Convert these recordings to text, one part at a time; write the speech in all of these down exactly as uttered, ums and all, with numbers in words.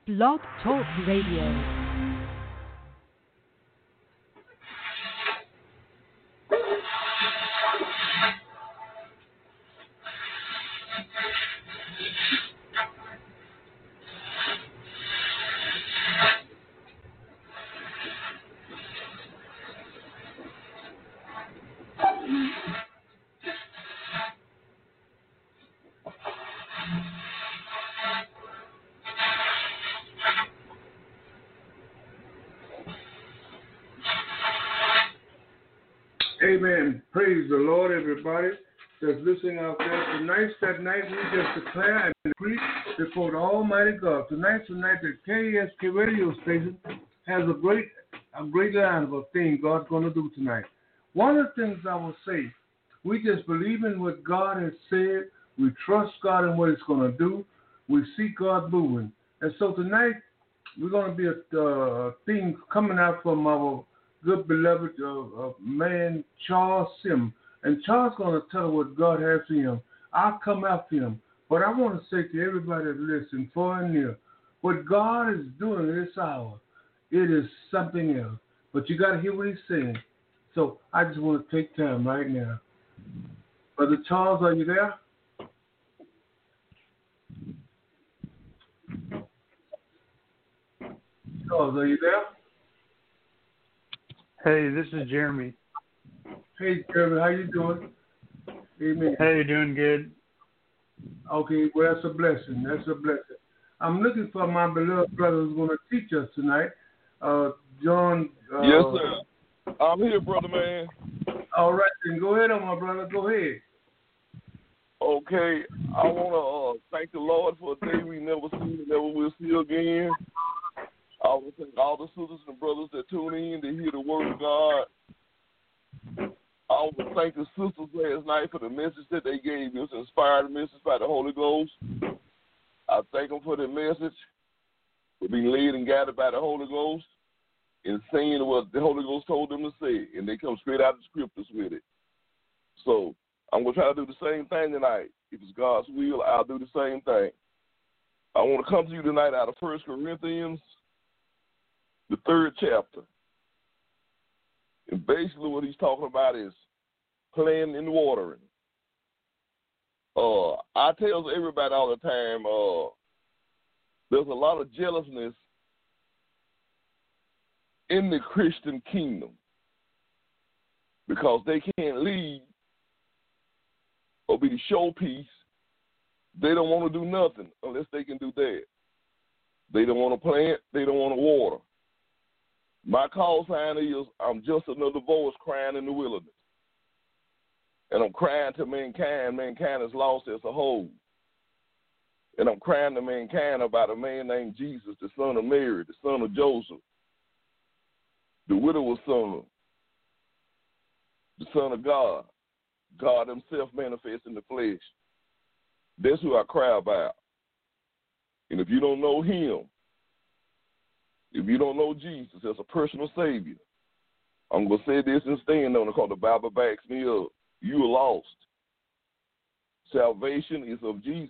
Blog Talk Radio. Amen. Praise the Lord, everybody that's listening out there. Tonight's that night we just declare and decree before the Almighty God. Tonight's the night that K E S K radio station has a great a great line of a thing God's going to do tonight. One of the things I will say, we just believe in what God has said. We trust God in what He's going to do. We see God moving. And so tonight we're going to be a uh, thing coming out from our good beloved uh, uh, man, Charles Sim. And Charles is going to tell what God has for him. I'll come after him. But I want to say to everybody that listens, far and near, what God is doing in this hour, it is something else. But you got to hear what he's saying. So I just want to take time right now. Brother Charles, are you there? Charles, are you there? Hey, this is Jeremy. Hey, Jeremy, how you doing? Amen. Hey, doing good. Okay, well, that's a blessing. That's a blessing. I'm looking for my beloved brother who's going to teach us tonight. Uh, John. Uh, yes, sir. I'm here, brother man. All right, then go ahead, on my brother. Go ahead. Okay, I want to uh, thank the Lord for a day we never seen and never will see again. I want to thank all the sisters and brothers that tune in to hear the word of God. I want to thank the sisters last night for the message that they gave us, inspired message by the Holy Ghost. I thank them for the message, for being led and guided by the Holy Ghost, and saying what the Holy Ghost told them to say, and they come straight out of the scriptures with it. So I'm going to try to do the same thing tonight. If it's God's will, I'll do the same thing. I want to come to you tonight out of First Corinthians, the third chapter. And basically what he's talking about is planting and watering. Uh, I tell everybody all the time, uh, there's a lot of jealousness in the Christian kingdom because they can't lead or be the showpiece. They don't want to do nothing unless they can do that. They don't want to plant. They don't want to water. My call sign is I'm just another voice crying in the wilderness. And I'm crying to mankind. Mankind is lost as a whole. And I'm crying to mankind about a man named Jesus, the son of Mary, the son of Joseph, the widow's son, the son of God, God himself manifest in the flesh. That's who I cry about. And if you don't know him, if you don't know Jesus as a personal Savior, I'm going to say this and stand on it because the Bible backs me up. You are lost. Salvation is of Jesus.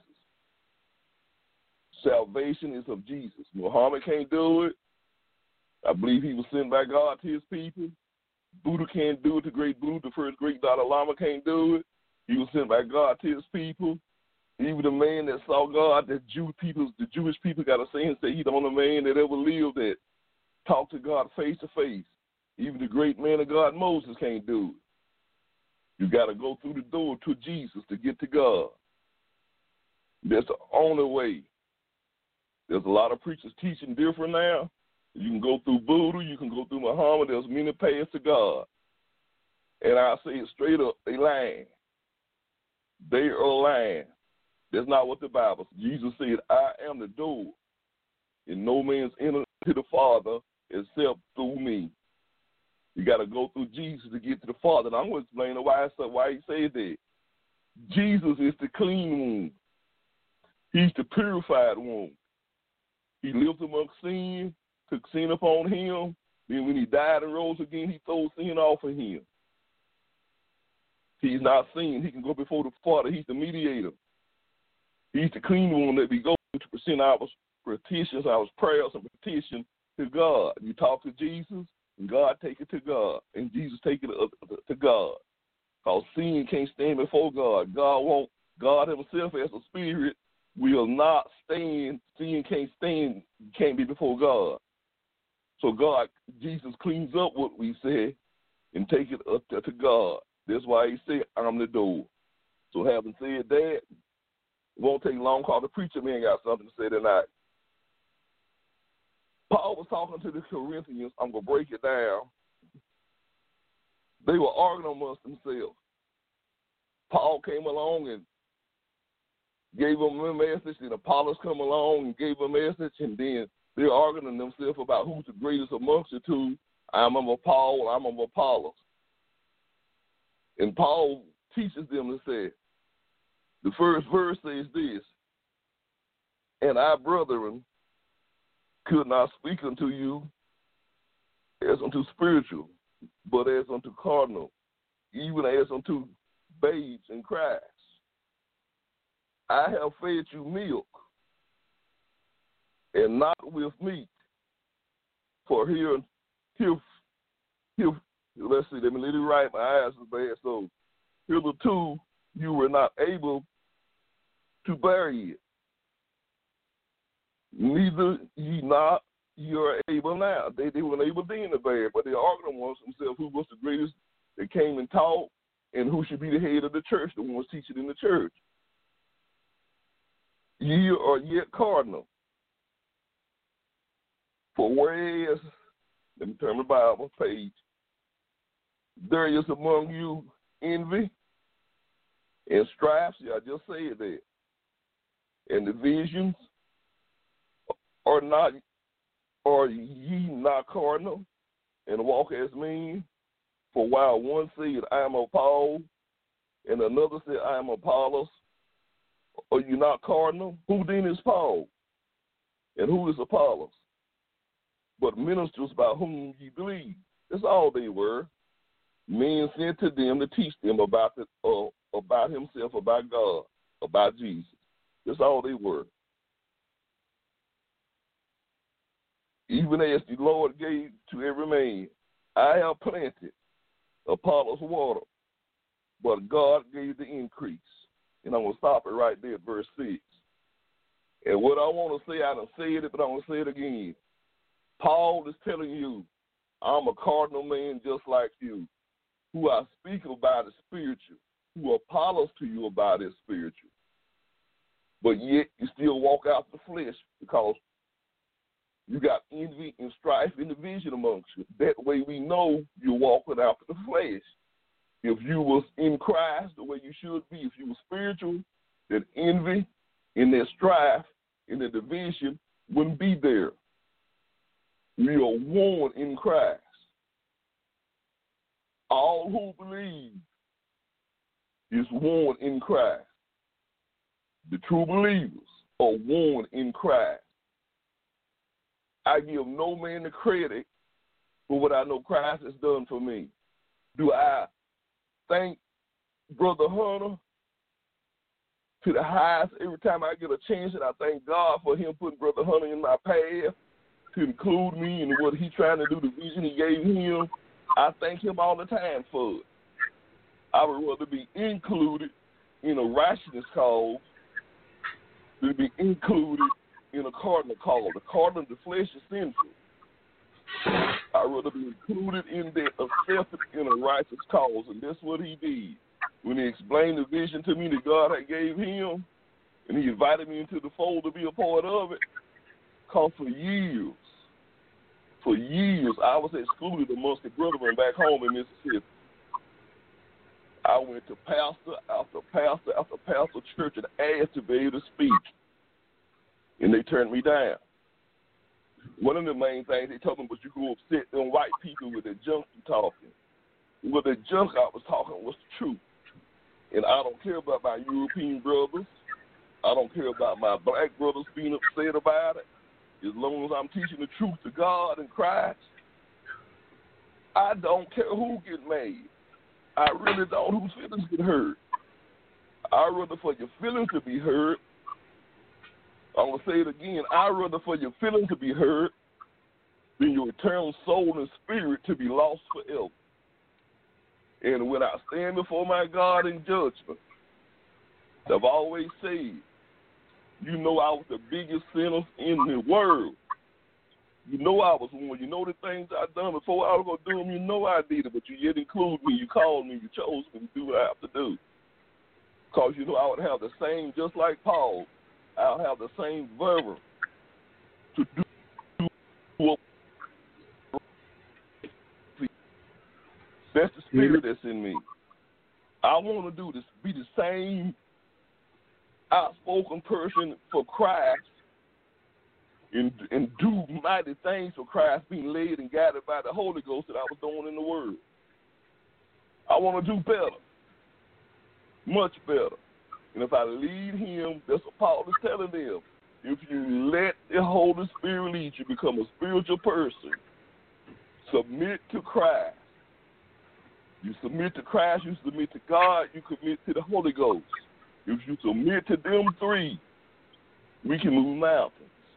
Salvation is of Jesus. Muhammad can't do it. I believe he was sent by God to his people. Buddha can't do it. The great Buddha, the first great Dalai Lama, can't do it. He was sent by God to his people. Even the man that saw God, the Jew people, the Jewish people got to say and say he's the only man that ever lived that talked to God face to face. Even the great man of God, Moses, can't do it. You got to go through the door to Jesus to get to God. That's the only way. There's a lot of preachers teaching different now. You can go through Buddha, you can go through Muhammad. There's many paths to God. And I say it straight up, they lying. They are lying. That's not what the Bible says. Jesus said, I am the door, and no man's entered to the Father except through me. You got to go through Jesus to get to the Father. And I'm going to explain why, why he said that. Jesus is the clean womb. He's the purified womb. He lived among sin, took sin upon him. Then when he died and rose again, he threw sin off of him. He's not sin. He can go before the Father. He's the mediator. He's the clean one that we go to present our petitions, our prayers and petition to God. You talk to Jesus, and God take it to God, and Jesus take it to God. Because sin can't stand before God. God won't. God Himself as a spirit will not stand. Sin can't stand. Can't be before God. So God, Jesus cleans up what we say and take it up to, to God. That's why He said, "I'm the door." So having said that, it won't take long. Cause the preacher man got something to say tonight. Paul was talking to the Corinthians. I'm going to break it down. They were arguing amongst themselves. Paul came along and gave them a message, and Apollos come along and gave them a message, and then they're arguing themselves about who's the greatest amongst the two. I'm of Paul, I'm of Apollos. And Paul teaches them to say, the first verse says this, "And I, brethren, could not speak unto you as unto spiritual, but as unto carnal, even as unto babes in Christ. I have fed you milk, and not with meat. For here, here, here let's see, let me let it right, my eyes are bad. So, hitherto you were not able to bear it. Neither ye not, you are able now." They, they weren't able then to bear it, but they argued amongst themselves who was the greatest that came and taught and who should be the head of the church, the ones teaching in the church. Ye are yet cardinal. For whereas, let me turn the Bible page, there is among you envy and strife, see, I just said that, and divisions, are not, are ye not cardinal, and walk as men? For while one said, I am of Paul, and another said, I am Apollos, are you not cardinal? Who then is Paul? And who is Apollos? But ministers by whom ye believe. That's all they were. Men sent to them to teach them about the, uh, about himself, about God, about Jesus. That's all they were. Even as the Lord gave to every man, I have planted, Apollos water, but God gave the increase. And I'm going to stop it right there at verse six. And what I want to say, I done said it, but I'm going to say it again. Paul is telling you, I'm a cardinal man just like you. Who I speak about is spiritual. Who Apollos to you about is spiritual. But yet you still walk out the flesh because you got envy and strife and division amongst you. That way we know you're walking out the flesh. If you was in Christ the way you should be, if you were spiritual, that envy and that strife and the division wouldn't be there. We are one in Christ. All who believe is one in Christ. The true believers are one in Christ. I give no man the credit for what I know Christ has done for me. Do I thank Brother Hunter to the highest every time I get a chance, and I thank God for him putting Brother Hunter in my path to include me in what he's trying to do, the vision he gave him. I thank him all the time for it. I would rather be included in a righteousness cause than be included in a cardinal cause. The cardinal of the flesh is sinful. I'd rather be included in that, accepted in a righteous cause, and that's what he did. When he explained the vision to me that God had gave him, and he invited me into the fold to be a part of it, because for years, for years, I was excluded amongst the brethren back home in Mississippi. I went to pastor after pastor after pastor church and asked to be able to speak, and they turned me down. One of the main things they told me was you go upset them white people with their junk you talking. Well, the junk I was talking was the truth. And I don't care about my European brothers. I don't care about my black brothers being upset about it. As long as I'm teaching the truth to God and Christ, I don't care who gets mad. I really don't whose feelings get hurt. I'd rather for your feelings to be hurt I'm going to say it again. I'd rather for your feelings to be hurt than your eternal soul and spirit to be lost forever. And when I stand before my God in judgment, I've always said, you know I was the biggest sinner in the world. You know I was one. You know the things I've done before I was going to do them. You know I did it, but you yet include me. You called me. You chose me to do what I have to do. Because you know I would have the same, just like Paul, I'll have the same fervor to do what. That's the spirit that's in me. I want to do this, be the same outspoken person for Christ and, and do mighty things for Christ, being led and guided by the Holy Ghost that I was doing in the Word. I want to do better, much better. And if I lead him, that's what Paul is telling them. If you let the Holy Spirit lead you, become a spiritual person, submit to Christ. You submit to Christ, you submit to God, you commit to the Holy Ghost. If you submit to them three, we can move mountains.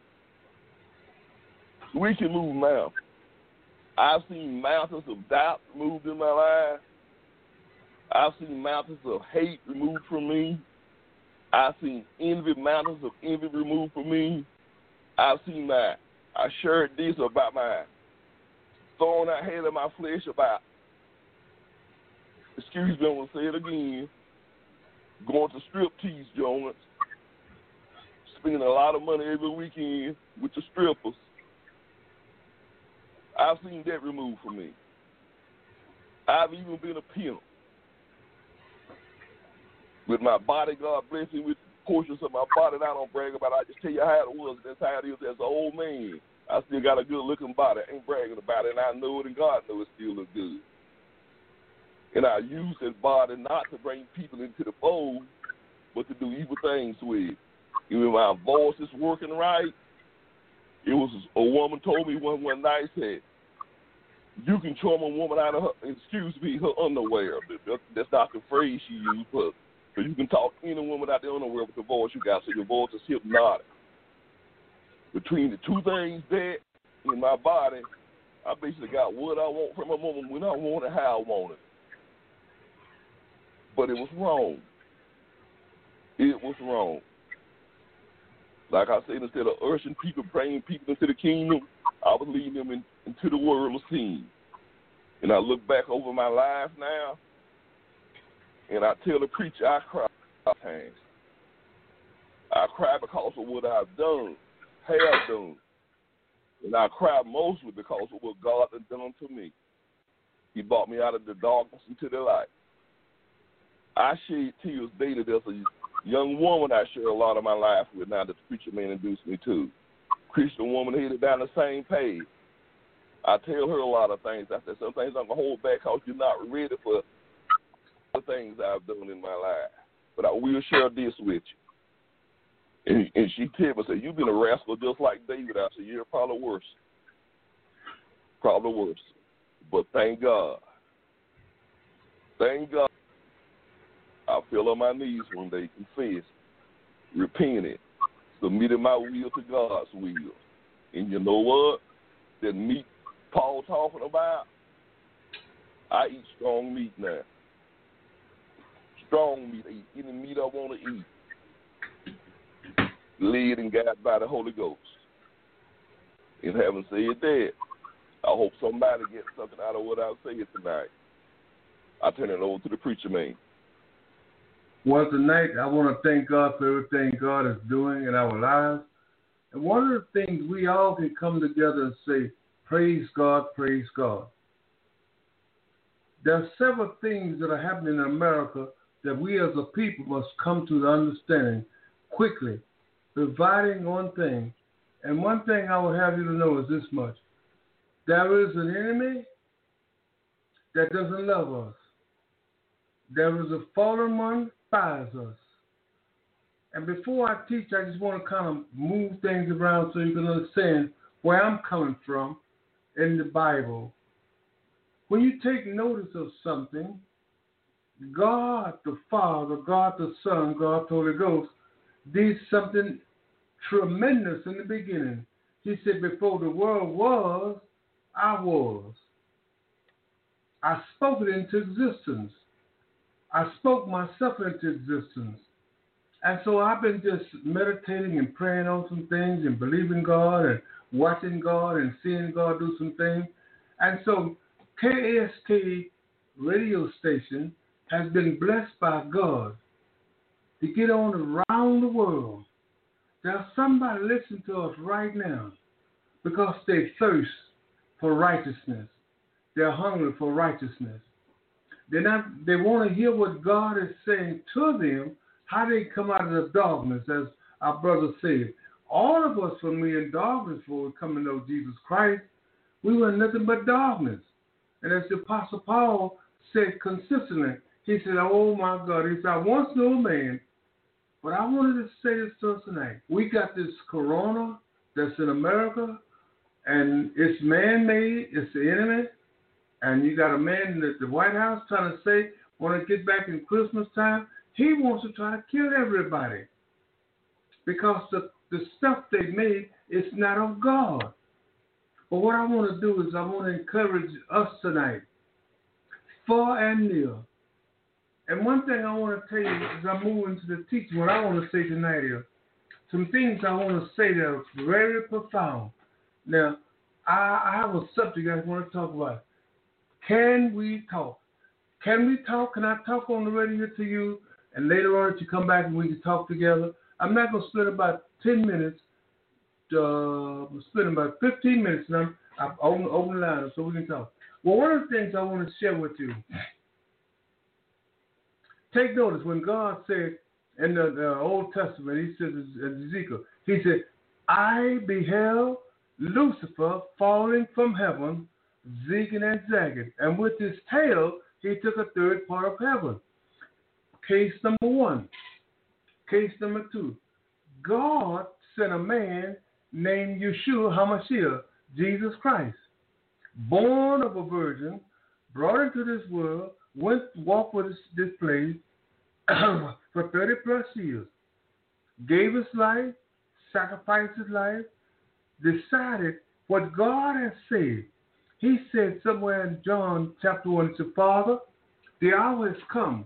We can move mountains. I've seen mountains of doubt moved in my life. I've seen mountains of hate removed from me. I've seen envy, mountains of envy removed from me. I've seen my, I shared this about my thorn I had in my flesh about, excuse me, I'm going to say it again, going to striptease joints, spending a lot of money every weekend with the strippers. I've seen that removed from me. I've even been a pimp. With my body, God bless me with portions of my body that I don't brag about. I just tell you how it was. That's how it is as an old man. I still got a good-looking body. I ain't bragging about it, and I know it, and God knows it still looks good. And I use that body not to bring people into the fold, but to do evil things with. And when my voice is working right, it was a woman told me one, one night, said, you can charm a woman out of her, excuse me, her underwear. That's not the phrase she used, but so you can talk to any woman out the underwear with the voice you got, so your voice is hypnotic. Between the two things that in my body, I basically got what I want from a woman when I want it, how I want it. But it was wrong. It was wrong. Like I said, instead of urging people, bringing people into the kingdom, I was leading them in, into the world of sin. And I look back over my life now, and I tell the preacher I cry times. I cry because of what I've done, have done. And I cry mostly because of what God has done to me. He brought me out of the darkness into the light. I shed tears daily. There's a young woman I share a lot of my life with now that the preacher man introduced me to. Christian woman headed down the same page. I tell her a lot of things. I said, some things I'm going to hold back because you're not ready for the things I've done in my life. But I will share this with you. And, and she told me, said, you've been a rascal just like David. I said, you're probably worse. Probably worse. But thank God. Thank God. I fell on my knees one day, confessed, repented, submitted my will to God's will. And you know what? That meat Paul talking about, I eat strong meat now. Strong meat. I eat any meat I want to eat. Led and guided by the Holy Ghost. And having said that, I hope somebody gets something out of what I said tonight. I turn it over to the preacher man. Well, tonight I want to thank God for everything God is doing in our lives. And one of the things we all can come together and say, praise God, praise God. There are several things that are happening in America that we as a people must come to the understanding quickly, dividing on things. And one thing I would have you to know is this much. There is an enemy that doesn't love us. There is a fallen one that despises us. And before I teach, I just want to kind of move things around so you can understand where I'm coming from in the Bible. When you take notice of something, God the Father, God the Son, God the Holy Ghost did something tremendous in the beginning. He said, before the world was, I was. I spoke it into existence. I spoke myself into existence. And so I've been just meditating and praying on some things and believing God and watching God and seeing God do some things. And so K A S K radio station has been blessed by God to get on around the world. There's somebody listening to us right now because they thirst for righteousness. They're hungry for righteousness. They're not, they want to hear what God is saying to them, how they come out of the darkness, as our brother said. All of us, when we were in darkness before we come to know Jesus Christ, we were nothing but darkness. And as the Apostle Paul said consistently, he said, oh my God, he said, I once knew a man, but I wanted to say this to us tonight. We got this corona that's in America, and it's man-made, it's the enemy, and you got a man at the White House trying to say, want to get back in Christmas time, he wants to try to kill everybody because the, the stuff they made is not of God. But what I want to do is I want to encourage us tonight, far and near. And one thing I want to tell you as I move into the teaching, what I want to say tonight is some things I want to say that are very profound. Now, I, I have a subject I want to talk about. Can we talk? Can we talk? Can I talk on the radio to you? And later on, if you come back and we can talk together. I'm not going to spend about ten minutes. Uh, I'm spending about fifteen minutes now. I've opened open the line up so we can talk. Well, one of the things I want to share with you, take notice when God said in the, the Old Testament, he said in Ezekiel, he said, I beheld Lucifer falling from heaven, zigging and zagging, and with his tail he took a third part of heaven. Case number one. Case number two. God sent a man named Yeshua HaMashiach, Jesus Christ, born of a virgin, brought into this world, went walked with this place for thirty plus years, gave his life, sacrificed his life, decided what God has said. He said somewhere in John chapter one, he said, Father, the hour has come.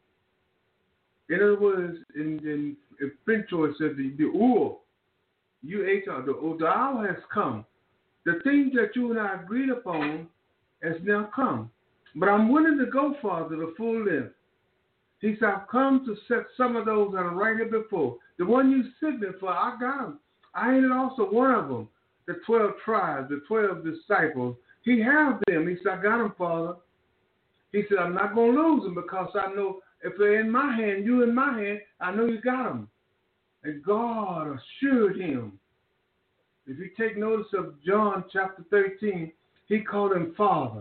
In other words, in, in, in French, it said the, the hour, U H R, the, the hour has come. The thing that you and I agreed upon has now come. But I'm willing to go farther, the full length. He said, I've come to set some of those that are right here before. The one you sent me for, I got them. I ain't also one of them. The twelve tribes, the twelve disciples. He has them. He said, I got them, Father. He said, I'm not going to lose them because I know if they're in my hand, you in my hand, I know you got them. And God assured him. If you take notice of John chapter thirteen, he called him Father,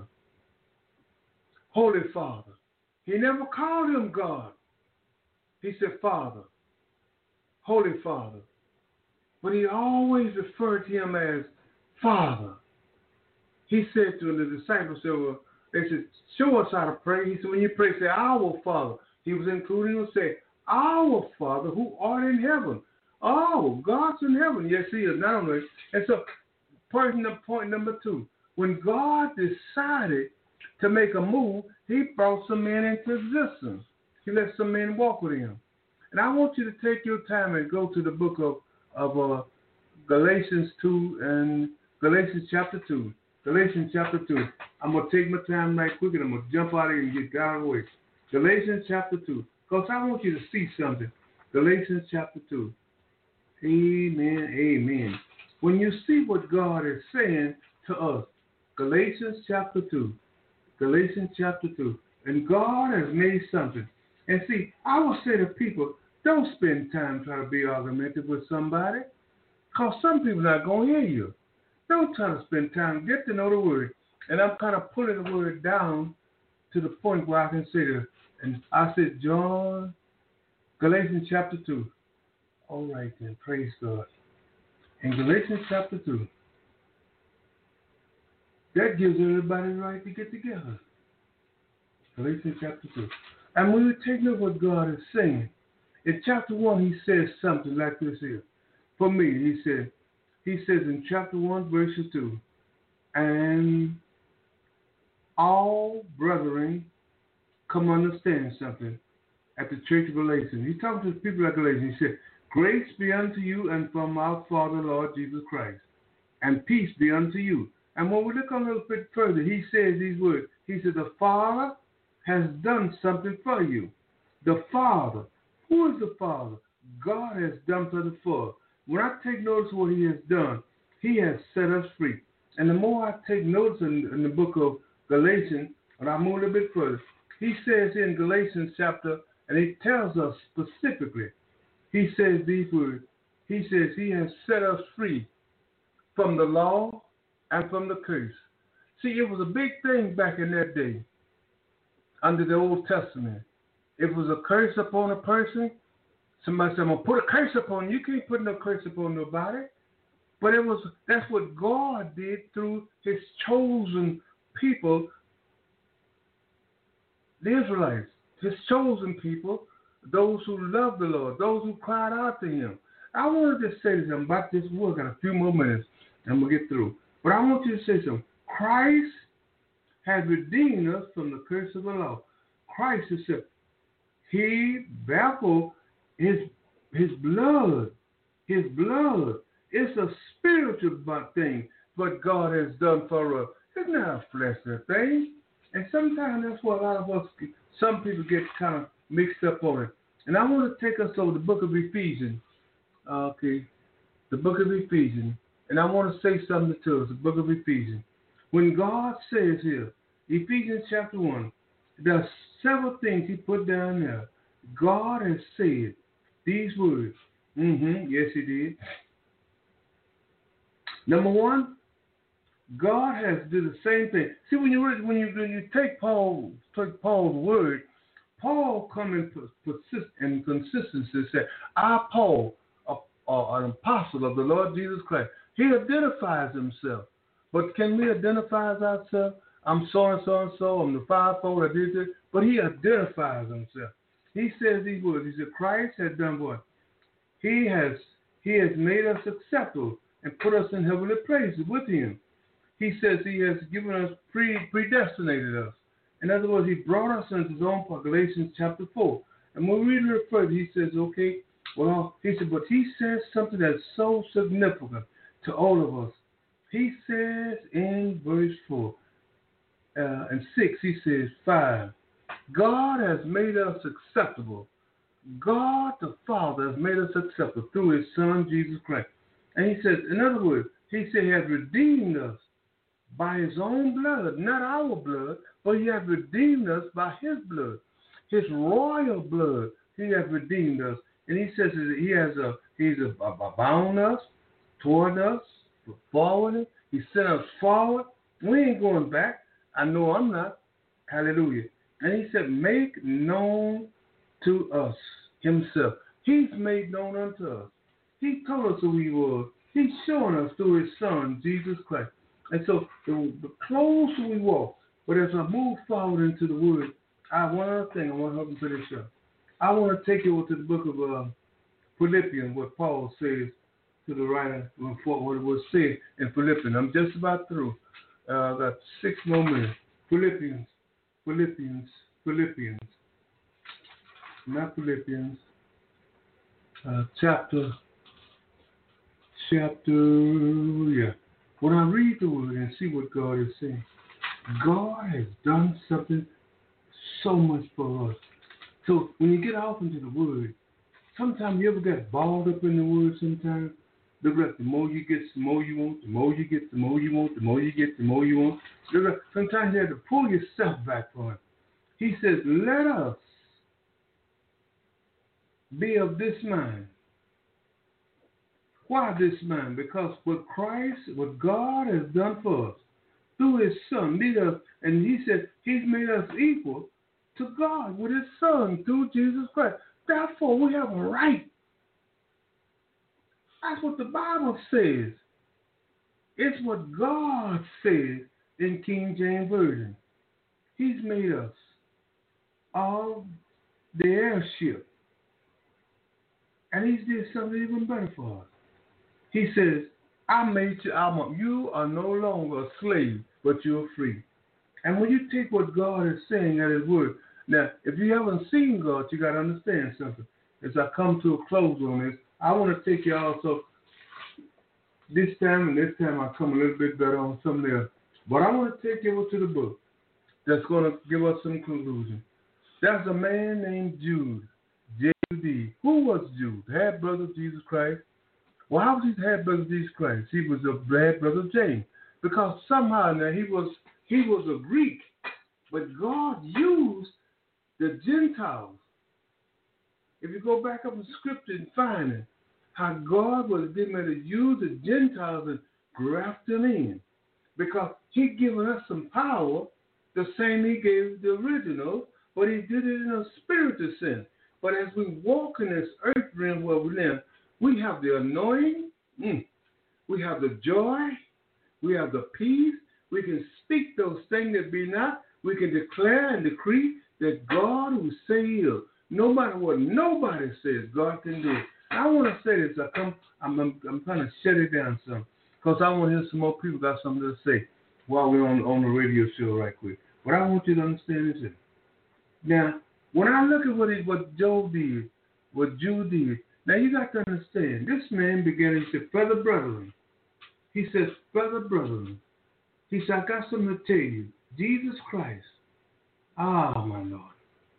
Holy Father. He never called him God. He said Father, Holy Father. But he always referred to him as Father. He said to the disciples, so they said, show us how to pray. He said, when you pray, say, Our Father. He was including him, say, Our Father who art in heaven. Oh, God's in heaven. Yes, he is, not only. And so, point, point number two, when God decided to make a move, he brought some men into existence. He let some men walk with him. And I want you to take your time and go to the book of, of uh, Galatians two and Galatians chapter two. Galatians chapter two. I'm going to take my time right quick and I'm going to jump out of here and get out of the way. Galatians chapter two. Because I want you to see something. Galatians chapter two. Amen, amen. When you see what God is saying to us, Galatians chapter two. Galatians chapter two. And God has made something. And see, I will say to people, don't spend time trying to be argumentative with somebody. Because some people are not going to hear you. Don't try to spend time. Get to know the word. And I'm kind of pulling the word down to the point where I can say this. And I said, John, Galatians chapter two. All right then, praise God. In Galatians chapter two, that gives everybody the right to get together. Galatians chapter two. And when we take note of what God is saying, in chapter one, he says something like this here. for me. He said, he says in chapter one, verse two, and all brethren come understand something at the church of Galatians. He's talking to the people at Galatians. He said, grace be unto you and from our Father, Lord Jesus Christ, and peace be unto you. And when we look a little bit further, he says these words. He said, the Father has done something for you. The Father. Who is the Father? God has done something for us. When I take notice of what he has done, he has set us free. And the more I take notice in, in the book of Galatians, and I move a little bit further, he says in Galatians chapter, and he tells us specifically, he says these words. He says he has set us free from the law and from the curse. See, it was a big thing back in that day under the Old Testament. If it was a curse upon a person, somebody said, I'm going to put a curse upon you. You can't put no curse upon nobody. But it was that's what God did through his chosen people, the Israelites, his chosen people, those who loved the Lord, those who cried out to him. I wanted to say something about this word. Got a few more minutes and we'll get through. But I want you to say something. Christ has redeemed us from the curse of the law. Christ is said, he, therefore, his, his blood, his blood, it's a spiritual thing, but God has done for us. It's not a fleshly thing. And sometimes that's what a lot of us, some people get kind of mixed up on it. And I want to take us over the book of Ephesians. Okay, the book of Ephesians. And I want to say something to us, the book of Ephesians. When God says here, Ephesians chapter one, there are several things he put down there. God has said these words. Mm-hmm, yes, he did. Number one, God has did the same thing. See, when you when you when you take Paul take Paul's word, Paul come in persist in consistency and said, "I Paul, a, a, an apostle of the Lord Jesus Christ." He identifies himself, but can we identify ourselves? I'm so and so and so. I'm the fivefold. I did this, but he identifies himself. He says these words. He said, "Christ has done what? He has he has made us acceptable and put us in heavenly places with him." He says he has given us, pre predestinated us. In other words, he brought us into his own part, Galatians chapter four. And when we read it further, he says, okay, well, he said, but he says something that's so significant to all of us. He says in verse four uh, and six, he says, five, God has made us acceptable. God the Father has made us acceptable through his Son, Jesus Christ. And he says, in other words, he said he has redeemed us by his own blood, not our blood, but he has redeemed us by his blood, his royal blood. He has redeemed us, and he says that he has a he's a, a bound us, toward us, forward. He sent us forward. We ain't going back. I know I'm not. Hallelujah. And he said, make known to us himself. He's made known unto us. He told us who he was. He's showing us through his Son, Jesus Christ. And so the, the closer we walk, but as I move forward into the Word, I one other thing I want to help you finish up. I want to take you over to the book of uh, Philippians, what Paul says to the writer, what it was said in Philippians. I'm just about through. Uh, I've got six more minutes. Philippians, Philippians, Philippians, not Philippians, uh, chapter, chapter, yeah. When I read the word and see what God is saying, God has done something so much for us. So when you get off into the word, sometimes you ever get balled up in the word sometimes? Look like the more you get, the more you want, the more you get, the more you want, the more you get, the more you want. Look like sometimes you have to pull yourself back from it. He says, let us be of this mind. Why this mind? Because what Christ, what God has done for us through his Son, made us, and he said he's made us equal to God with his Son through Jesus Christ. Therefore, we have a right. That's what the Bible says. It's what God says in King James Version. He's made us of the heirship. And he's did something even better for us. He says, I made you, I'm a, you are no longer a slave, but you're free. And when you take what God is saying at His word, now, if you haven't seen God, you got to understand something. As I come to a close on this, I want to take you also, this time and this time I come a little bit better on something else. But I want to take you over to the book that's going to give us some conclusion. There's a man named Jude, J U D. Who was Jude? Half brother of Jesus Christ. Well, how was he half brother of Jesus Christ? He was a half brother of James. Because somehow now he was he was a Greek, but God used the Gentiles. If you go back up in Scripture and find it, how God was getting ready to use the Gentiles and graft them in. Because He given us some power, the same He gave the original, but He did it in a spiritual sense. But as we walk in this earth realm where we live, we have the anointing, mm, we have the joy, we have the peace. We can speak those things that be not. We can declare and decree that God who say is. No matter what nobody says, God can do it. I want to say this. I come, I'm, I'm, I'm trying to shut it down some because I want to hear some more people got something to say while we're on, on the radio show right quick. But I want you to understand this. Now, when I look at what, he, what Job did, what Jude did, now you got to understand, this man began to say, brother, brethren. He says, brother, brethren. He said, I got something to tell you. Jesus Christ. Ah, my Lord.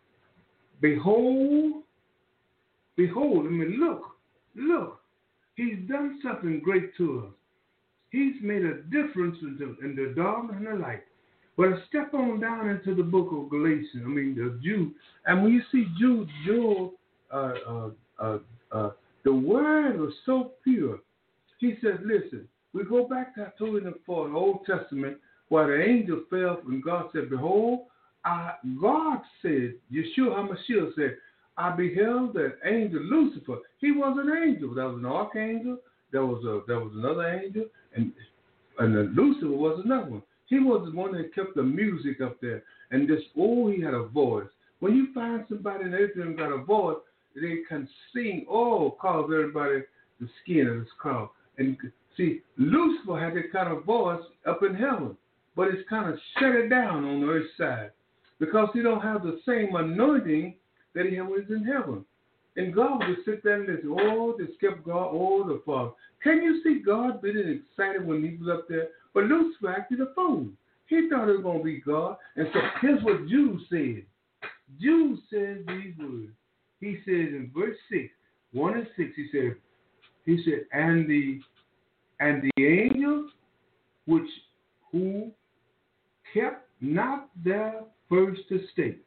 Behold, behold, I mean, look, look. He's done something great to us. He's made a difference in the, in the dark and the light. But step on down into the book of Galatians, I mean, the Jude. And when you see Jude, Jude, uh, uh, uh, uh, the word was so pure. He says, listen, we go back to, I told you before, the Old Testament, where the angel fell and God said, behold, I, God said, Yeshua HaMashiach said, I beheld that angel Lucifer. He was an angel. That was an archangel. There was a there was another angel, and and the Lucifer was another one. He was the one that kept the music up there. And this, oh, he had a voice. When you find somebody in Israel got a voice, they can sing, oh, cause everybody the skin of his crown. And see, Lucifer had that kind of voice up in heaven, but it's kind of shut it down on the earth side because he don't have the same anointing that he was in heaven. And God would just sit there and listen, oh, this kept God, oh, the Father. Can you see God being excited when he was up there? But Lucifer acted a fool. He thought it was going to be God. And so here's what Jude said. Jude says these words. He says in verse six, one and six, he said, he said, and the and the angels which who kept not their first estate.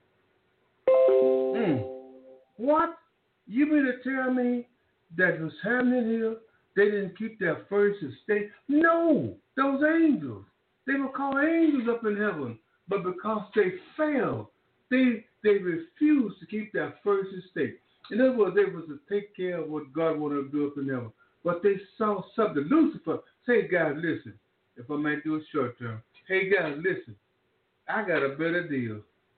Mm. What? You mean to tell me that was happening here? They didn't keep their first estate? No, those angels. They were called angels up in heaven. But because they failed, they they refused to keep their first estate. In other words, they was to take care of what God wanted to do up in heaven. But they saw something. Lucifer, say, guys, listen. If I may do it short term. Hey, guys, listen. I got a better deal.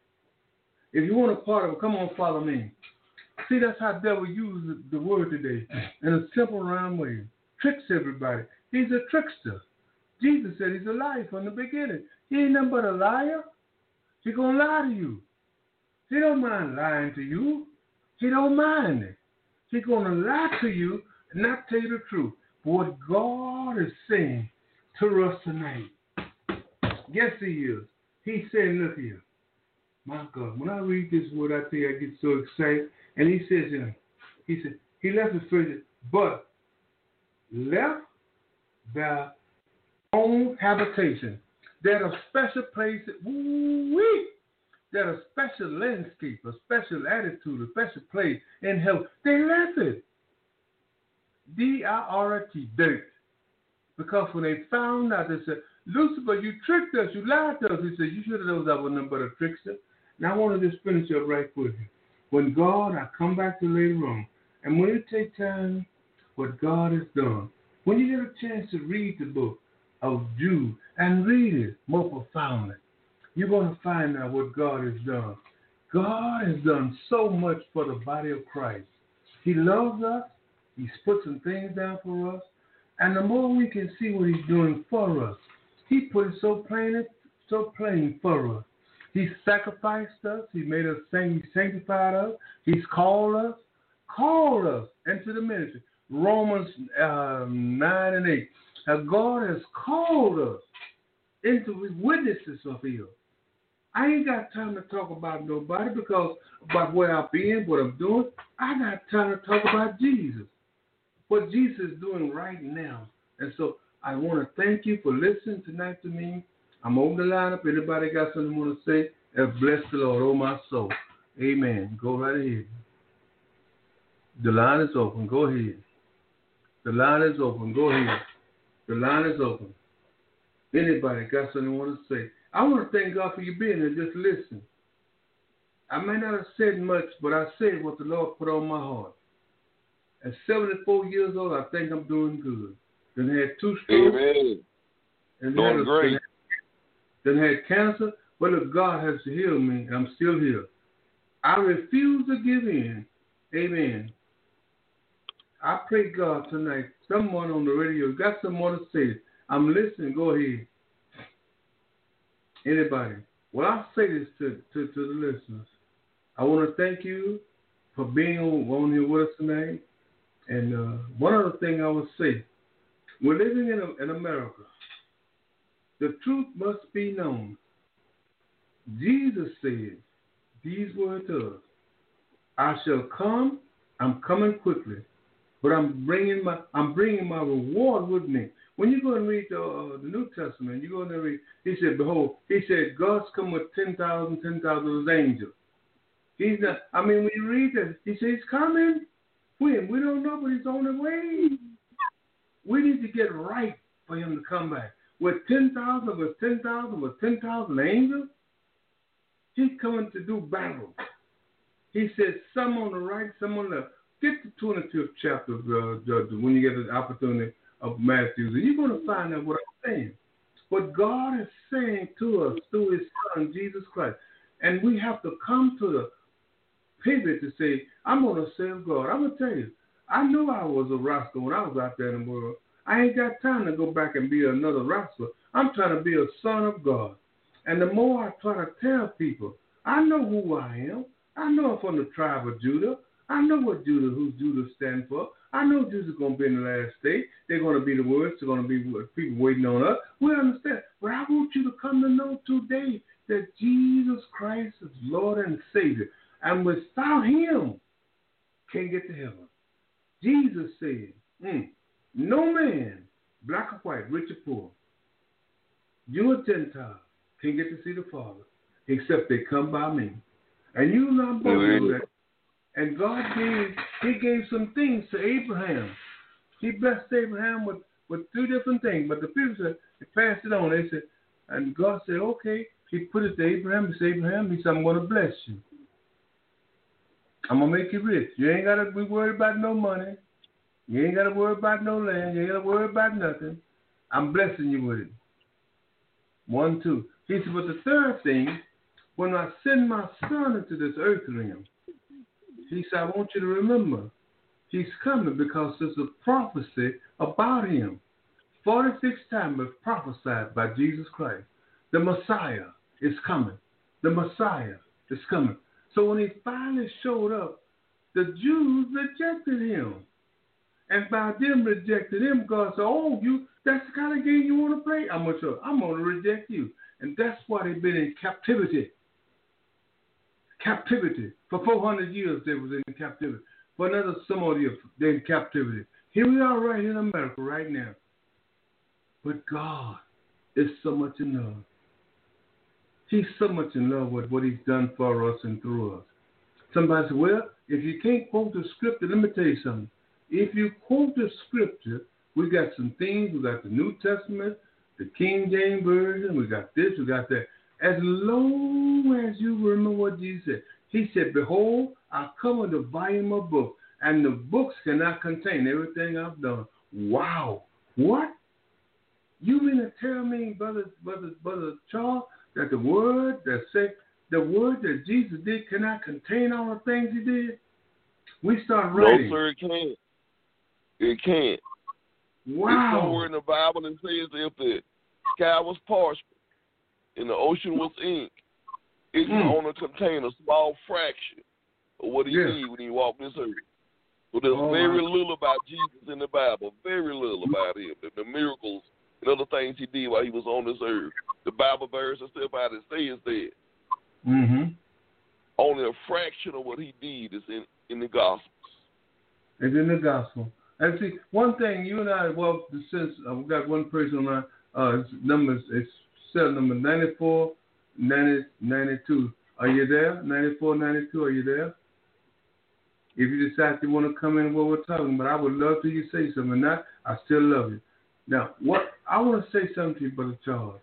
If you want a part of it, come on, follow me. See, that's how the devil uses the word today in a simple, round way. Tricks everybody. He's a trickster. Jesus said he's a liar from the beginning. He ain't nothing but a liar. He's going to lie to you. He don't mind lying to you. He don't mind it. He's going to lie to you and not tell you the truth. But what God is saying to us tonight, yes, he is. He's saying, look here. My God, when I read this word, I tell you, I get so excited. And he says, you know, he said, he left his phrase, but left their own habitation. That a special place, woo-wee, that a special landscape, a special attitude, a special place in heaven. They left it. D I R T, dirt. Because when they found out, they said, Lucifer, you tricked us, you lied to us. He said, you should have known I was nothing but a trickster. Now I want to just finish up right quick. When God, I come back to later on, and when you take time, what God has done, when you get a chance to read the book of Jude and read it more profoundly, you're going to find out what God has done. God has done so much for the body of Christ. He loves us. He's put some things down for us. And the more we can see what he's doing for us, he put it so plain, so plain for us. He sacrificed us. He made us saint. He sanctified us. He's called us, called us into the ministry. Romans uh, nine and eight. Now God has called us into his witnesses of him. I ain't got time to talk about nobody because about where I've been, what I'm doing. I got time to talk about Jesus. What Jesus is doing right now. And so I want to thank you for listening tonight to me. I'm over the line up. Anybody got something you want to say? And bless the Lord, oh my soul. Amen. Go right ahead. The line is open. Go ahead. The line is open. Go ahead. The line is open. Anybody got something you want to say? I want to thank God for you being there. Just listen. I may not have said much, but I said what the Lord put on my heart. At seventy-four years old, I think I'm doing good. Then had two strokes. Amen. And doing had a, great. Then had cancer. But look, God has healed me, and I'm still here. I refuse to give in. Amen. I pray God tonight. Someone on the radio got someone to say. I'm listening. Go ahead. Anybody? Well, I'll say this to, to, to the listeners. I want to thank you for being on, on here with us tonight. And uh, one other thing I would say, we're living in, a, in America. The truth must be known. Jesus said these words to us, I shall come, I'm coming quickly, but I'm bringing my I'm bringing my reward with me. When you go and read the, uh, the New Testament, you go and read, he said, behold, he said, God's come with ten thousand, ten thousand of his angels. He's not, I mean, when you read that, he says he's coming. When? We don't know, but he's on the way. We need to get right for him to come back. With ten thousand, with ten thousand, with ten thousand angels, he's coming to do battle. He says some on the right, some on the left. Get the twenty-fifth chapter, uh, when you get the opportunity of Matthew. And you're going to find out what I'm saying. What God is saying to us through his son, Jesus Christ. And we have to come to the pivot to say, I'm going to serve God. I'm going to tell you, I knew I was a rascal when I was out there in the world. I ain't got time to go back and be another rascal. I'm trying to be a son of God. And the more I try to tell people, I know who I am. I know I'm from the tribe of Judah. I know what Judah, who Judah stands for. I know Jesus is going to be in the last day. They're going to be the words. They're going to be people waiting on us. We understand. But I want you to come to know today that Jesus Christ is Lord and Savior. And without him, can't get to heaven. Jesus said, mm, no man, black or white, rich or poor, you a Gentile, can't get to see the Father except they come by me. And you not believe that. And God gave, he gave some things to Abraham. He blessed Abraham with, with two different things. But the people said, they passed it on. They said, and God said, okay. He put it to Abraham. He said, Abraham, he said, I'm going to bless you. I'm going to make you rich. You ain't got to be worried about no money. You ain't got to worry about no land. You ain't got to worry about nothing. I'm blessing you with it. One, two. He said, but the third thing, when I send my son into this earth realm, he said, I want you to remember, he's coming because there's a prophecy about him. forty-six times was prophesied by Jesus Christ. The Messiah is coming. The Messiah is coming. So when he finally showed up, the Jews rejected him. And by them rejecting him, God said, oh, you, that's the kind of game you want to play? I'm going to, I'm going to reject you. And that's why they've been in captivity. Captivity. For four hundred years they was in captivity. For another some of years they're in captivity. Here we are right here in America right now. But God is so much in love. He's so much in love with what he's done for us and through us. Somebody said, well, if you can't quote the scripture, let me tell you something. If you quote the scripture, we got some things. We got the New Testament, the King James Version. We got this, we got that. As long as you remember what Jesus said. He said, behold, I come with a volume of books, and the books cannot contain everything I've done. Wow. What? You mean to tell me, brother, brother, brother Charles, that the word that said, the word that Jesus did cannot contain all the things he did? We start writing. No, sir, it can't. It can't. Wow. It's somewhere in the Bible that says if the sky was parchment and the ocean was ink, it can Mm. only contain a small fraction of what he Yeah. did when he walked this earth. So there's Oh, very my. little about Jesus in the Bible, very little about him, the, the miracles and other things he did while he was on this earth. The Bible verse and stuff out it says that Mm-hmm. only a fraction of what he did is in, in the Gospels. It's in the gospel. And see, one thing you and I, well, since uh, we got one person on our uh, numbers, it's cell number ninety-four ninety ninety-two. Are you there? ninety-four ninety-two, are you there? If you decide you want to come in while we're talking, but I would love to you say something. Not, I still love you. Now, what I want to say something to you, Brother Charles.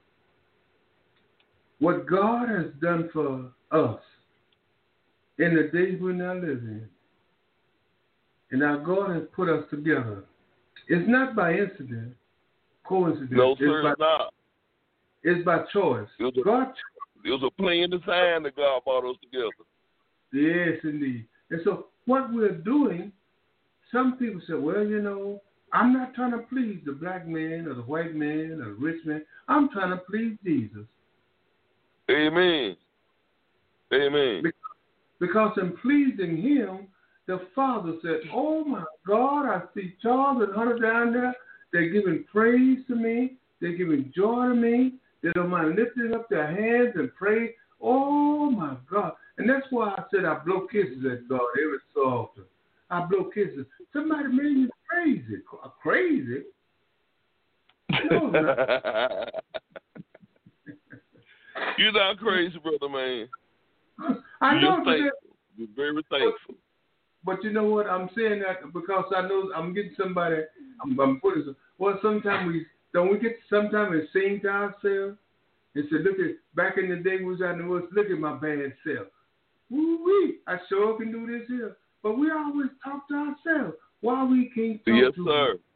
What God has done for us in the days we're now living, and our God has put us together. It's not by incident, coincidence. No, it's sir, by, it's not. It's by choice. It was a, God. it was a plan design that God brought us together. Yes, indeed. And so what we're doing, some people say, well, you know, I'm not trying to please the black man or the white man or the rich man. I'm trying to please Jesus. Amen. Amen. Because in pleasing him, the Father said, oh, my God, I see Charles and Hunter down there. They're giving praise to me. They're giving joy to me. They don't mind lifting up their hands and pray. Oh, my God. And that's why I said I blow kisses at God every so often. I blow kisses. Somebody made me crazy. Crazy? No, not. You're not crazy, brother, man. I know. You're thankful. You're very thankful. But you know what? I'm saying that because I know I'm getting somebody. I'm, I'm putting some. Well, sometimes we don't we get sometimes we sing to ourselves and say, "Look at back in the day we was out in the woods. Look at my bad self. Woo wee! I sure can do this here." But we always talk to ourselves. Why we can't talk yes, to sir. Him?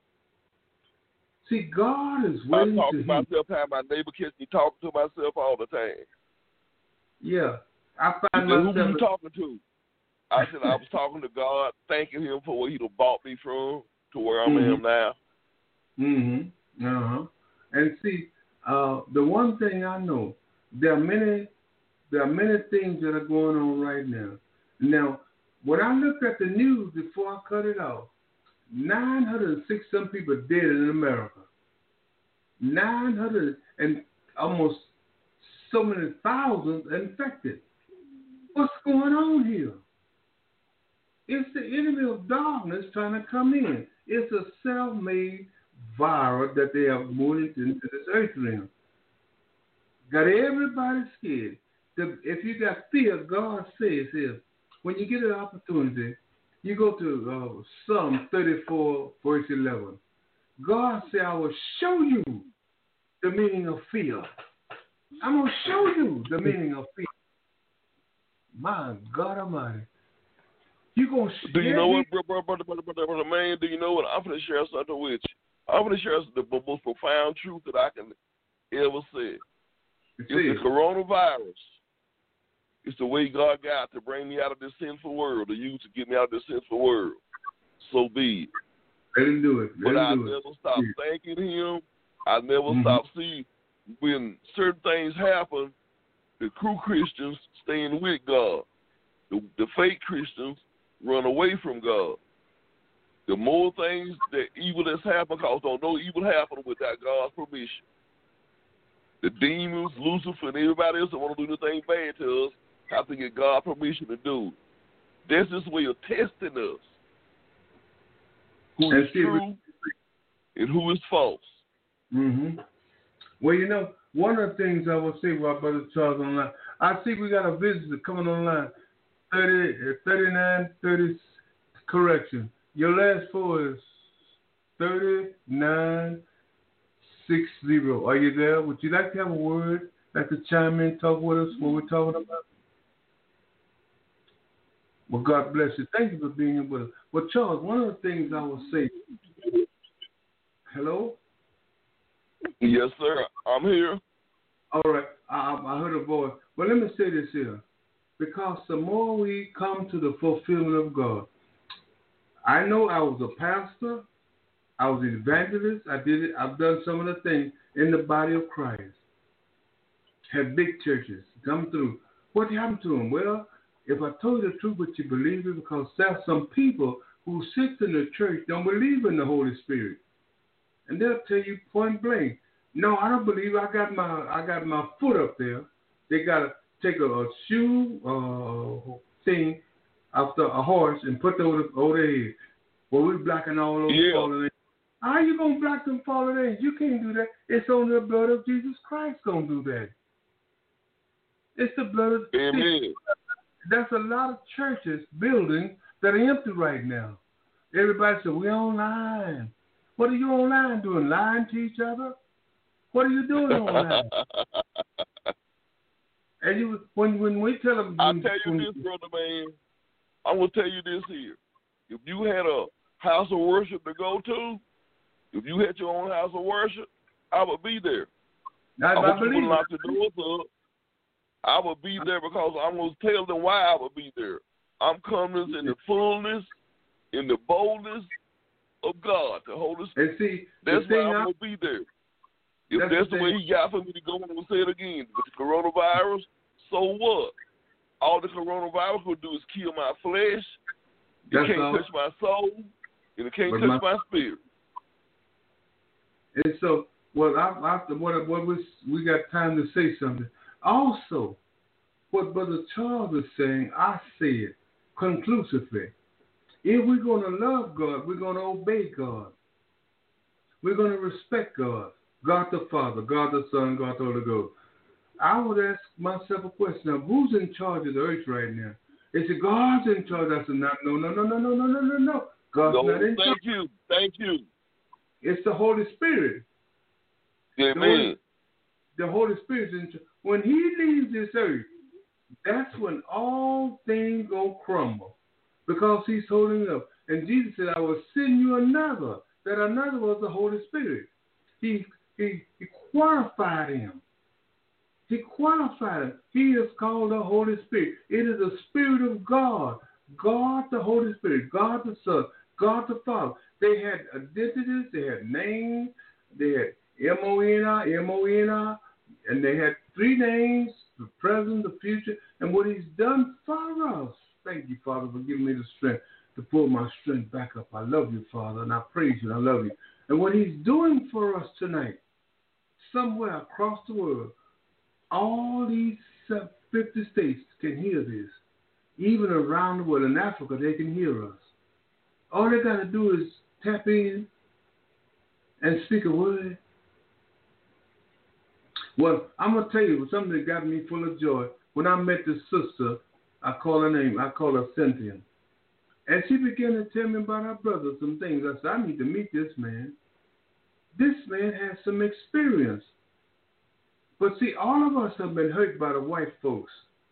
See, God is I waiting talk to to hear. myself, have my neighbor kiss me, talk to myself all the time. Yeah, I He find said, myself. who you talking to? I said, I was talking to God, thanking him for what he done bought me from to where I Mhm. am now. Mm-hmm. Uh-huh. And see, uh, the one thing I know, there are many there are many things that are going on right now. Now, when I looked at the news before I cut it off, nine hundred six some people dead in America. nine hundred and almost so many thousands infected. What's going on here? It's the enemy of darkness trying to come in. It's a self-made virus that they have moved into this earth realm. Got everybody scared. The, if you got fear, God says here, when you get an opportunity, you go to uh, Psalm thirty-four, verse eleven. God said, I will show you the meaning of fear. I'm going to show you the meaning of fear. My God Almighty. You gonna Do you know what, brother, brother, brother, brother, brother, man? Do you know what? I'm going to share something with you. I'm going to share the most profound truth that I can ever say. It's the coronavirus. It's the way God got to bring me out of this sinful world, to use to get me out of this sinful world. So be it. Let him do it. Let but him I do never it. stop Yeah. thanking him. I never Mm-hmm. stop seeing when certain things happen, the true Christians staying with God. The, the fake Christians run away from God. The more things that evil that's happened, because don't no evil happen without God's permission. The demons, Lucifer, and everybody else that want to do anything bad to us have to get God's permission to do it. That's this way of testing us. Who is true and who is false. Mm-hmm. Well, you know, one of the things I will say while Brother Charles online, I see we got a visitor coming online. thirty, thirty-nine, thirty, correction. Your last four is thirty-nine sixty. Are you there? Would you like to have a word? Like to chime in, talk with us, what we're talking about? Well, God bless you. Thank you for being here with us. Well, Charles, one of the things I will say. Hello? Yes, sir. I'm here. All right. I, I heard a voice. But let me say this here. Because the more we come to the fulfillment of God, I know I was a pastor, I was an evangelist. I did it. I've done some of the things in the body of Christ. Had big churches come through. What happened to them? Well, if I told you the truth, would you believe it? Because there's some people who sit in the church don't believe in the Holy Spirit, and they'll tell you point blank, "No, I don't believe. I got my I got my foot up there." They gotta take a, a shoe uh, thing after a horse and put it over, the, over their head. Well, we're blocking all those yeah. fallen angels. How you gonna block them fallen angels? You can't do that. It's only the blood of Jesus Christ gonna do that. It's the blood of Amen. There's a lot of churches, buildings that are empty right now. Everybody says, we online. What are you online doing? Lying to each other? What are you doing online? And you, when when we tell them... I'll tell you this, brother, man. I'm going to tell you this here. If you had a house of worship to go to, if you had your own house of worship, I would be there. I, I, I want you believe to lock the doors up. I would be there because I'm going to tell them why I would be there. I'm coming in the fullness, in the boldness of God, the Holy Spirit. And see, that's why I'm I, going to be there. If that's, that's the, the way he got for me to go, I'm going to say it again. With the coronavirus, so what? All the coronavirus will do is kill my flesh. It that's can't all. touch my soul, and it can't but touch my, my spirit. And so, well, after what, what was, we got time to say something. Also, what Brother Charles is saying, I say it conclusively. If we're going to love God, we're going to obey God. We're going to respect God. God the Father, God the Son, God the Holy Ghost. I would ask myself a question. Now, who's in charge of the earth right now? Is it God's in charge? I said, no, no, no, no, no, no, no, no, no, no. God's no, not in thank charge. Thank you. Thank you. It's the Holy Spirit. Amen. The Holy, the Holy Spirit's in charge. When he leaves this earth, that's when all things go crumble because he's holding up. And Jesus said, I will send you another. That another was the Holy Spirit. He, he, he qualified him. He qualified him. He is called the Holy Spirit. It is the Spirit of God. God the Holy Spirit. God the Son. God the Father. They had identities. They had names. They had M O N I, M O N I. And they had three names, the present, the future, and what he's done for us. Thank you, Father, for giving me the strength to pull my strength back up. I love you, Father, and I praise you, and I love you. And what he's doing for us tonight, somewhere across the world, all these fifty states can hear this. Even around the world, in Africa, they can hear us. All they got to do is tap in and speak a word. Well, I'm going to tell you something that got me full of joy. When I met this sister, I call her name, I call her Cynthia. And she began to tell me about her brother, some things. I said, I need to meet this man. This man has some experience. But see, all of us have been hurt by the white folks.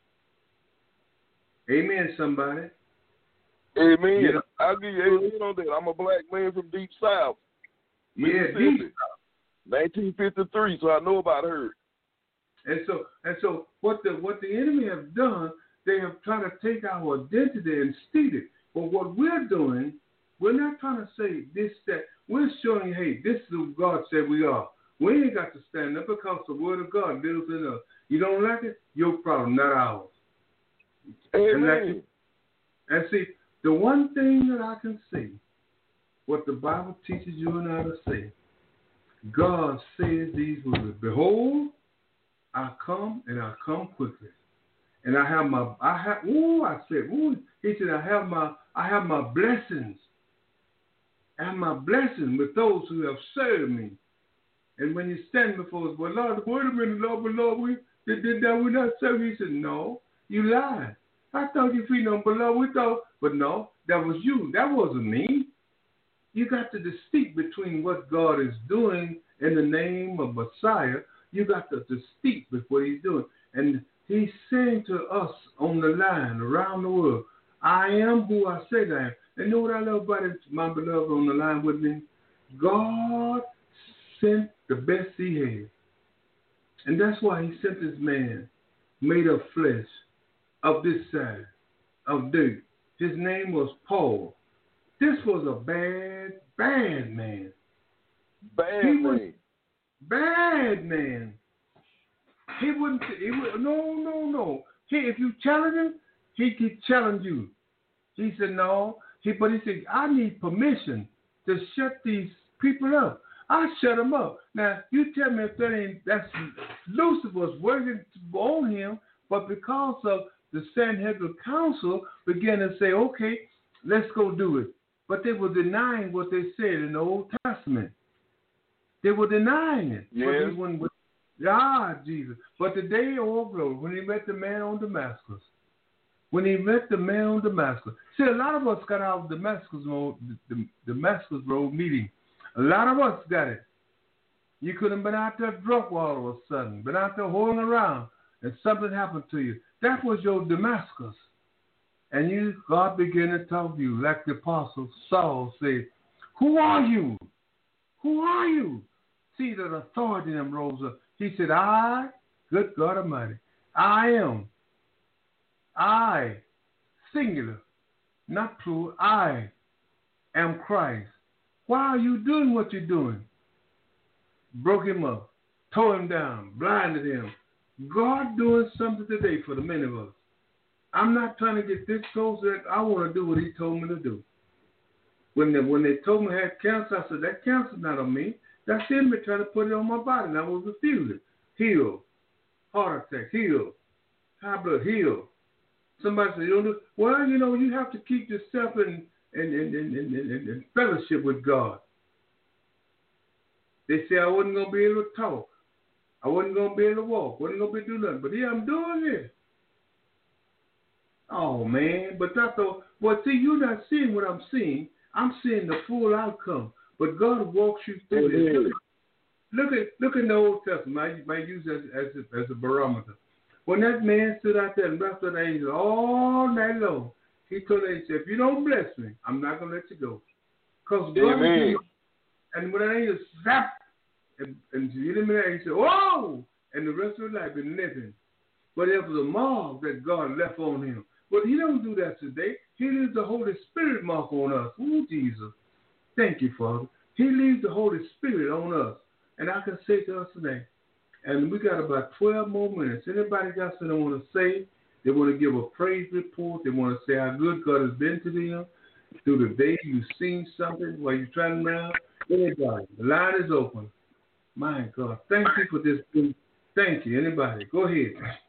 Amen, somebody. Amen. You know, I'll give you amen on that. I'm a black man from Deep South. Yeah, Deep nineteen fifty-three, so I know about her. And so, and so, what the what the enemy have done, they have tried to take our identity and steal it. But what we're doing, we're not trying to say this, that. We're showing, hey, this is who God said we are. We ain't got to stand up because the word of God lives in us. You don't like it? Your problem, not ours. Amen. And, and see, the one thing that I can see, what the Bible teaches you and I to say, God says these words, behold, I come and I come quickly. And I have my, I have, ooh, I said, ooh, he said, I have my, I have my blessings. I have my blessings with those who have served me. And when you stand before us, well, Lord, wait a minute, Lord, but Lord, we did, did that we not serve you? He said, no, you lied. I thought you feed them, but Lord, we thought, but no, that was you. That wasn't me. You got to distinct between what God is doing in the name of Messiah. You got to distinct with what he's doing. And he's saying to us on the line around the world, I am who I say I am. And you know what I love about it, my beloved on the line with me? God sent the best he had. And that's why he sent this man made of flesh, of this side, of dirt. His name was Paul. This was a bad, bad man. Bad He man. was bad man. He wouldn't. He would, no, no, no. He, if you challenge him, he could challenge you. He said no. He, but he said, I need permission to shut these people up. I shut them up. Now you tell me if that ain't that's Lucifer's working on him, but because of the Sanhedrin Council began to say, okay, let's go do it. But they were denying what they said in the Old Testament. They were denying it. Yeah. But he wouldn't, ah, Jesus. But the day of glory, when he met the man on Damascus, when he met the man on Damascus, see, a lot of us got out of Damascus road, the Damascus road meeting. A lot of us got it. You could have been out there drunk all of a sudden, been out there holding around, and something happened to you. That was your Damascus. And you, God began to talk to you, like the apostle Saul said, who are you? Who are you? See, that authority in him rose up. He said, I, good God Almighty, I am. I, singular, not plural, I am Christ. Why are you doing what you're doing? Broke him up, tore him down, blinded him. God doing something today for the many of us. I'm not trying to get this close. I want to do what he told me to do. When they, when they told me I had cancer, I said, that cancer's not on me. That's him trying to put it on my body, and I will refuse it. Heal. Heart attack, heal. High blood, heal. Somebody said, you know, well, you know, you have to keep yourself in, in, in, in, in, in, in fellowship with God. They say I wasn't going to be able to talk. I wasn't going to be able to walk. Wasn't going to be able to do nothing. But here I'm doing it. Oh, man. But I thought, well, see, you're not seeing what I'm seeing. I'm seeing the full outcome. But God walks you through Oh, this. Look at look in the Old Testament. I might use it as, as, a, as a barometer. When that man stood out there and wrestled the angel all night long, he told the angel, if you don't bless me, I'm not going to let you go. Because God, Amen. and when that angel zapped, and, and the enemy he said, whoa! And the rest of his life been living. But it was a mark that God left on him. But he don't do that today. He leaves the Holy Spirit mark on us. Ooh, Jesus. Thank you, Father. He leaves the Holy Spirit on us. And I can say to us today, and we got about twelve more minutes. Anybody got something they want to say? They want to give a praise report. They want to say how good God has been to them. Through the day you've seen something while you're trying now. Anybody. The line is open. My God. Thank you for this. Thank you. Anybody. Go ahead.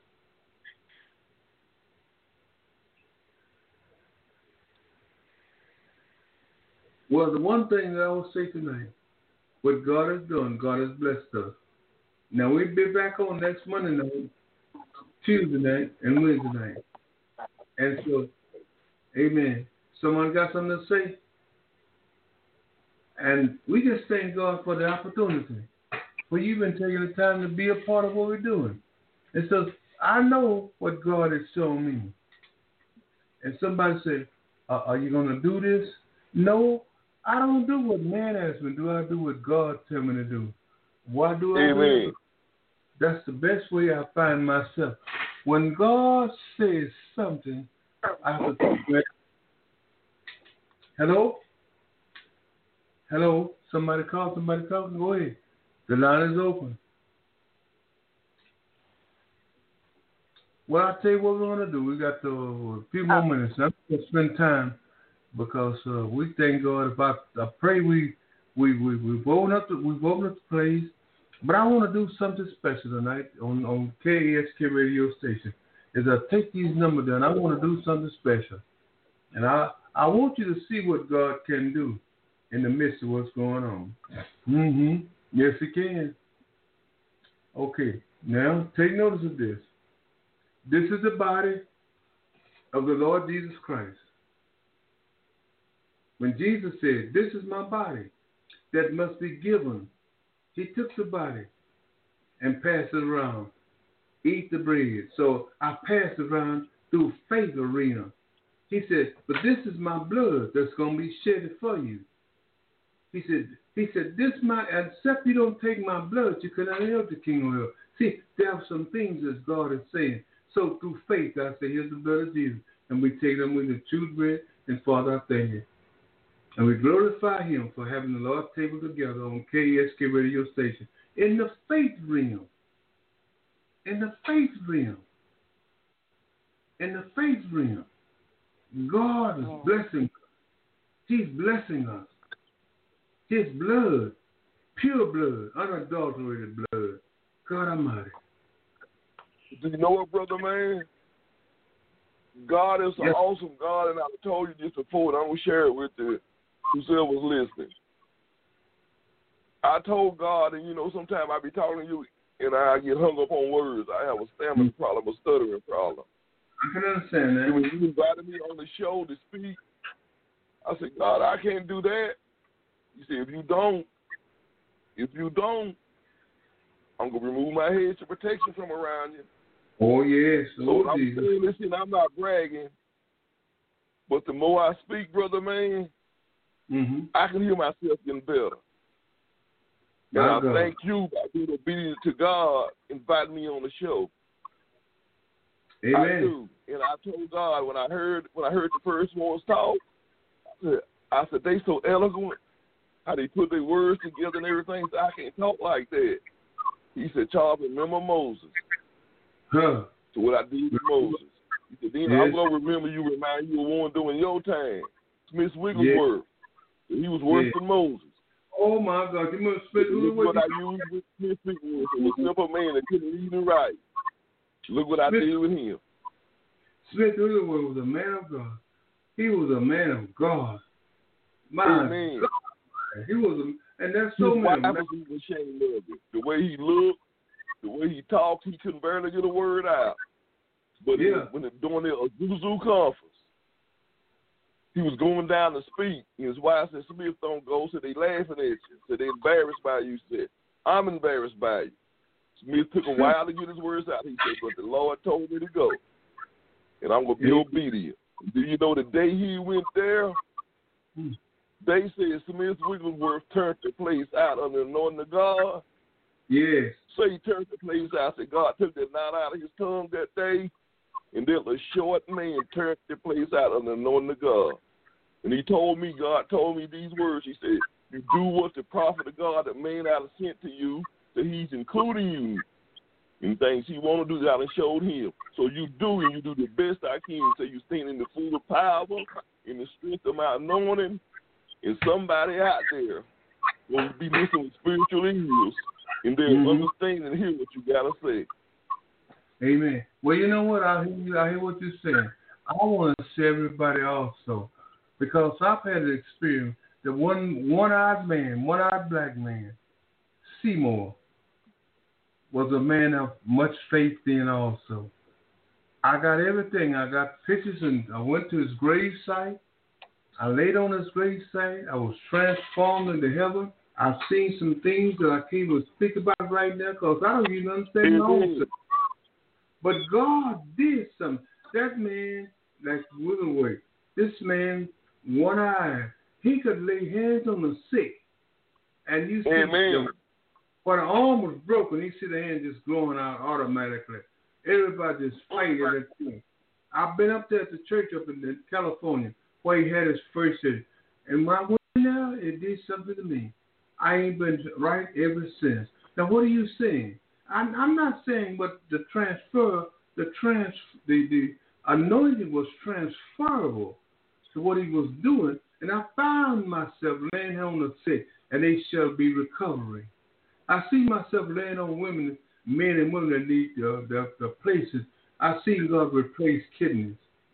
Well, the one thing that I will say tonight, what God has done, God has blessed us. Now, we'll be back on next Monday night, Tuesday night, and Wednesday night. And so, amen. Someone got something to say? And we just thank God for the opportunity. For you even taking the time to be a part of what we're doing. And so, I know what God has shown me. And somebody said, uh, are you going to do this? No, I don't do what man asks me to do. I do what God tells me to do. Why do I Amen. do it? That's the best way I find myself. When God says something, I have to think, hello? Hello? Somebody call, somebody talking? Go ahead. The line is open. Well, I'll tell you what we're going to do. We got uh, a few more minutes. I'm going to spend time because uh, we thank God. If I, I pray we, we, we, we've opened up the, we've opened up the place. But I want to do something special tonight on, on K A S K radio station. As I take these numbers down, I want to do something special. And I, I want you to see what God can do in the midst of what's going on. Mm-hmm. Yes, He can. Okay. Now, take notice of this. This is the body of the Lord Jesus Christ. When Jesus said, this is my body that must be given, He took the body and passed it around. Eat the bread. So I passed it around through faith arena. He said, but this is my blood that's going to be shed for you. He said, he said, this my, except you don't take my blood, you cannot enter the kingdom of heaven. See, there are some things that God is saying. So through faith, I say, here's the blood of Jesus. And we take them with the true bread. And Father, I thank you. And we glorify him for having the Lord's table together on K E S K radio station. In the faith realm. In the faith realm. In the faith realm. God is blessing us. He's blessing us. His blood, pure blood, unadulterated blood. God Almighty. Do you know what, brother, man? God is an yes. awesome God, and I've told you this before, and I'm going to share it with you, whoever's listening. I told God, and you know, sometimes I be talking to you, and I get hung up on words. I have a stammering mm-hmm. problem, a stuttering problem. I can understand that. And when you invited me on the show to speak, I said, God, I can't do that. You said, if you don't, if you don't, I'm going to remove my hedge of protection from around you. Oh, yes. Oh, so I'm Jesus. saying, listen, I'm not bragging, but the more I speak, brother, man, mm-hmm. I can hear myself getting better. And my I God. thank you by being obedient to God, inviting me on the show. Amen. I do. And I told God when I heard when I heard the first ones talk, I said, I said they so eloquent, how they put their words together and everything, so I can't talk like that. He said, Charles, remember Moses. Huh. So what I did with Moses. He said, then yes. I'm going to remember you, remind you of one during your time. Smith Wigglesworth. Yes. He was worse yes. than Moses. Oh, my God. You must Smith Look what I used with Smith Wigglesworth. A simple man that couldn't read and write. Look what Smith, I did with him. Smith Wigglesworth was a man of God. He was a man of God. My Amen. God. He was a, and that's so His many. Why was he ashamed of it? The way he looked, the way he talked, he couldn't barely get a word out. But yeah. when it, during the Azusa conference, he was going down to speak, and his wife said, Smith, don't go. So they laughing at you. So they embarrassed by you. He said, I'm embarrassed by you. Smith took a while to get his words out. He said, but the Lord told me to go, and I'm going to be yeah. obedient. Do you know the day he went there, hmm. they said Smith Wigglesworth turned the place out under the anointing of God. Yes. So he turned the place out. Said God took that knot out of his tongue that day, and then a short man turned the place out under the anointing of God. And he told me, God told me these words. He said, you do what the prophet of God, that man out of sent to you, that he's including you in things he want to do that I showed him. So you do, and you do the best I can. So you stand in the full of power, in the strength of my anointing, and somebody out there will be listening with spiritual ears, and they'll mm-hmm. understand and hear what you got to say. Amen. Well, you know what? I hear, I hear what you're saying. I want to say everybody also, because I've had an experience that one one-eyed man, one-eyed black man, Seymour, was a man of much faith then also. I got everything. I got pictures, and I went to his grave site. I laid on his grave site. I was transformed into heaven. I've seen some things that I can't even speak about right now because I don't even understand my own self. But God did something. That man, like Wigglesworth, this man, one eye, he could lay hands on the sick. And you see them. When the arm was broken, you see the hand just growing out automatically. Everybody just fighting that thing. I've been up there at the church up in California where he had his first surgery. And when I went there, it did something to me. I ain't been right ever since. Now, what are you saying? I'm, I'm not saying what the transfer, the trans, the, the anointing was transferable to what he was doing. And I found myself laying on the sick, and they shall be recovering. I see myself laying on women, men and women that need the, the, the places. I see God replace kidneys.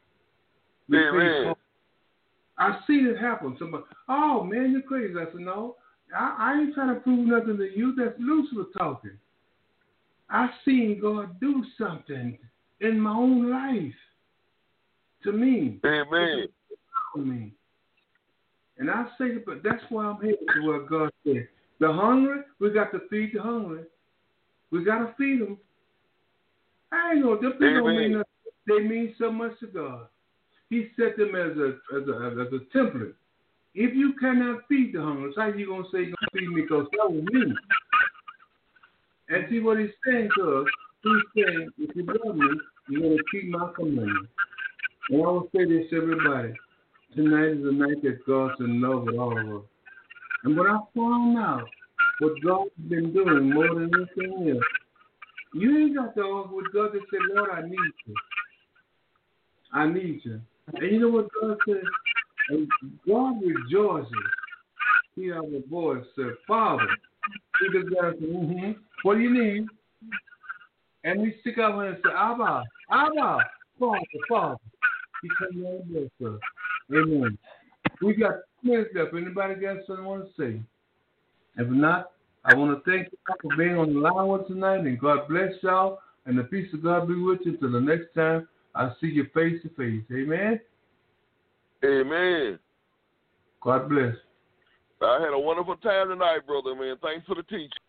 Replace I seen it happen. Somebody, oh man, you're crazy. I said, no, I, I ain't trying to prove nothing to you. That's Lucifer talking. I seen God do something in my own life to me. Amen. To me. And I say, but that's why I'm here to what God said. The hungry, we got to feed the hungry. We got to feed them. I ain't gonna. Them people don't mean nothing. They mean so much to God. He set them as a as a as a template. If you cannot feed the hungry, how you gonna say you're gonna feed me? Because that was me. And see what he's saying to us. He's saying, if you love me, you're gonna keep my commandments. And I will say this to everybody: Tonight is the night that God's in love with all of us. And what I found out, what God's been doing more than anything else, you ain't got to argue with God that say, Lord, I need you. I need you. And you know what God said? And God rejoices. He has a voice said, Father. He does that. Mm-hmm. What do you need? And we stick out and say, Abba, Abba, Father, Father. He comes on and bless us. Amen. We got two minutes left. Anybody got something want to say? If not, I want to thank you for being on the line with tonight, and God bless y'all, and the peace of God be with you until the next time I see you face to face. Amen? Amen. God bless. I had a wonderful time tonight, brother, man. Thanks for the teaching.